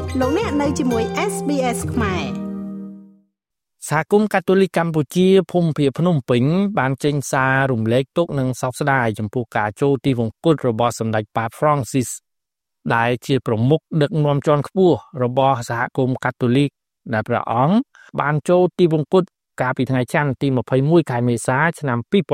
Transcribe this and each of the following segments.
លោកអ្នកនៅជាមួយ SBS ខ្មែរសហគមន៍កាតូលិកកម្ពុជាភូមិភាគភ្នំពេញបានចេញសាររំលែកទុក្ខនិងសោកស្ដាយចំពោះការចូលទីវង្គតរបស់សម្ដេចប៉ាប Francis ដែលជាប្រមុខដឹកនាំជាន់ខ្ពស់របស់សហគមន៍កាតូលិកដែលព្រះអង្គបានចូលទីវង្គតកាលពីថ្ងៃច័ន្ទទី21ខែមេសាឆ្នាំ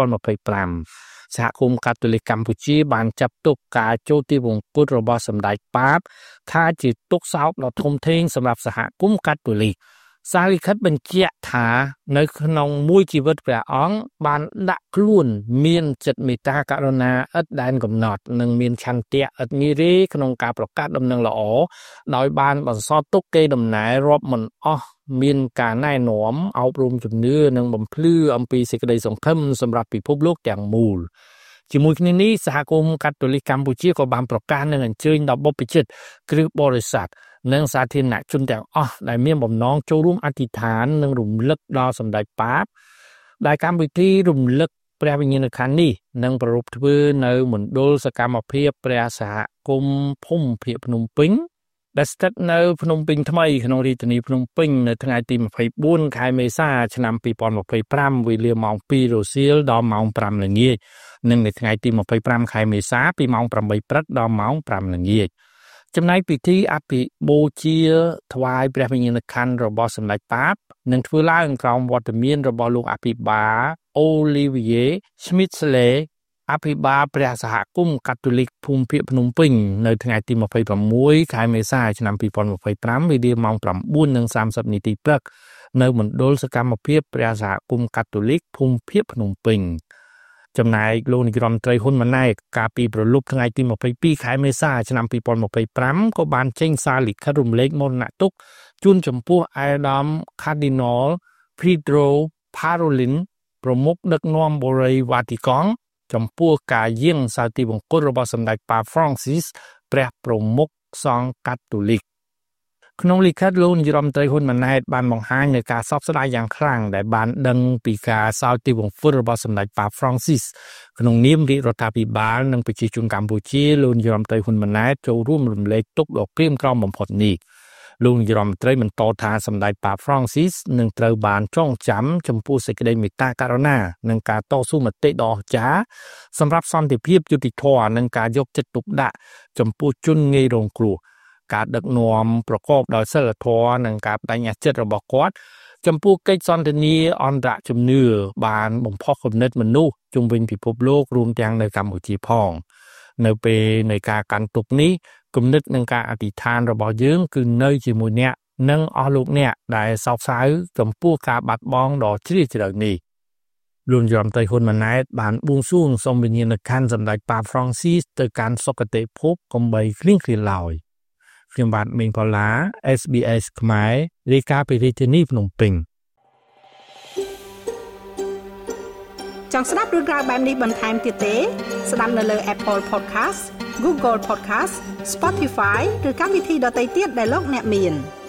2025សហគមន៍កាតូលិកកម្ពុជាបានចាត់ទុកការចូលទីវង្គតរបស់សម្ដេចប៉ាបថាជាទុក្ខសោកដ៏ធំធេងសម្រាប់សហគមន៍កាតូលិកសារលិខិតបញ្ជាក់ថានៅក្នុងមួយជីវិតព្រះអង្គបានដាក់ខ្លួនមានចិត្តមេត្តាករុណាឥតដែនកំណត់និងមានឆន្ទៈឥតងាយរេក្នុងការប្រកាសដំណឹងល្អដោយបានបន្សល់ទុកកេរដំណែលរាប់មិនអស់មានការណែនាំអប់រំជំនឿនិងបំភ្លឺអំពីសេចក្តីសង្ឃឹមសម្រាប់ពិភពលោកទាំងមូលជាមួយគ្នានេះសហគមន៍កាតូលិកកម្ពុជាក៏បានប្រកាសនិងអញ្ជើញដល់បព្វជិតគ្រឹះបរិស័ទនិងសាធារណជនទាំងអស់ដែលមានបំណងចូលរួមអធិដ្ឋាននិងរំលឹកដល់សម្ដេចប៉ាបដែលកម្មវិធីរំលឹកព្រះវិញ្ញាណក្ខន្ធនេះនឹងប្រារព្ធធ្វើនៅមណ្ឌលសកម្មភាពព្រះសហគមន៍ភូមិភាគភ្នំពេញដែលស្ថិតនៅភ្នំពេញថ្មីក្នុងរាជធានីភ្នំពេញនៅថ្ងៃទី24ខែមេសាឆ្នាំ2025វេលាម៉ោង 2 រសៀលដល់ម៉ោង 5 ល្ងាចនិងនៅថ្ងៃទី25ខែមេសាពីម៉ោង 8 ព្រឹកដល់ម៉ោង 5 ល្ងាចចំណែកពិធីអភិបូជាថ្វាយព្រះវិញ្ញាណក្ខន្ធរបស់សម្ដេចប៉ាបនឹងធ្វើឡើងក្រោមវត្តមានរបស់លោកអភិបាលអូលីវីយេស្មីតស្លេអភិបាលព្រះសហគមន៍កាតូលិកភូមិភាគភ្នំពេញនៅថ្ងៃទី26ខែមេសាឆ្នាំ2025វេលាម៉ោង 9:30 នាទីព្រឹកនៅមណ្ឌលសកម្មភាពព្រះសហគមន៍កាតូលិកភូមិភាគភ្នំពេញចំណែកលោកនាយរដ្ឋមន្ត្រីហ៊ុនម៉ាណែតកាលពីព្រលប់ថ្ងៃទី22ខែមេសាឆ្នាំ2025ក៏បានចេញសារលិខិតរំលែកមរណទុក្ខជូនចំពោះអាដាមខាឌីណលភីដ្រូផារ៉ូលីនប្រមុខដឹកនាំបូរីវ៉ាទីកង់ចំពោះការយាងសាលទីវង្គតរបស់សម្ដេចប៉ា Francis ព្រះប្រមុខសង្ឃកាតូលិកក្នុងលិខិតលោកនាយរដ្ឋមន្ត្រីហ៊ុនម៉ាណែតបានបង្ហាញនូវការសោកស្ដាយយ៉ាងខ្លាំងដែលបានដឹងពីការសាលទីវង្គតរបស់សម្ដេចប៉ា Francis ក្នុងនាមរាជរដ្ឋាភិបាលនិងប្រជាជនកម្ពុជាលោកនាយរដ្ឋមន្ត្រីហ៊ុនម៉ាណែតចូលរួមរំលែកទុក្ខដ៏ក្រៀមក្រំបំផុតនេះលោកនាយរដ្ឋមន្ត្រីបន្តថាសម្ដេចប៉ា Francis នឹងត្រូវបានចងចាំចំពោះសេចក្តីមេត្តាករុណានិងការតស៊ូមតិដ៏អស្ចារ្យសម្រាប់សន្តិភាពយុត្តិធម៌និងការយកចិត្តទុកដាក់ចំពោះជនងាយរងគ្រោះការដឹកនាំប្រកបដោយសីលធម៌និងការបដិញ្ញាចិត្តរបស់គាត់ចំពោះកិច្ចសន្ទនាអន្តរជំនឿបានបំផុសគំនិតមនុស្សជុំវិញពិភពលោករួមទាំងនៅកម្ពុជាផងនៅពេលនៃការកាន់ទុក្ខនេះគំនិតនិងការអធិដ្ឋានរបស់យើងគឺនៅជាមួយអ្នកនិងអស់លោកអ្នកដែលសោកសៅចំពោះការបាត់បង់ដ៏ជ្រាលជ្រៅនេះលោកនាយរដ្ឋមន្ត្រីហ៊ុនម៉ាណែតបានបួងសួងសូមវិញ្ញាណក្ខន្ធសម្ដេចប៉ា Francis ទៅកាន់សុគតិភពកុំបីឃ្លៀងឃ្លានឡើយខ្ញុំបាទមេងផល្លា SBS ខ្មែររាយការណ៍ពីរាជធានីភ្នំពេញចង់ស្ដាប់រឿងរ៉ាវបែបនេះបន្ថែមទៀតទេស្ដាប់នៅលើ Apple Podcast Google Podcast Spotify ឬកម្មវិធីដទៃទៀតដែលលោកអ្នកមាន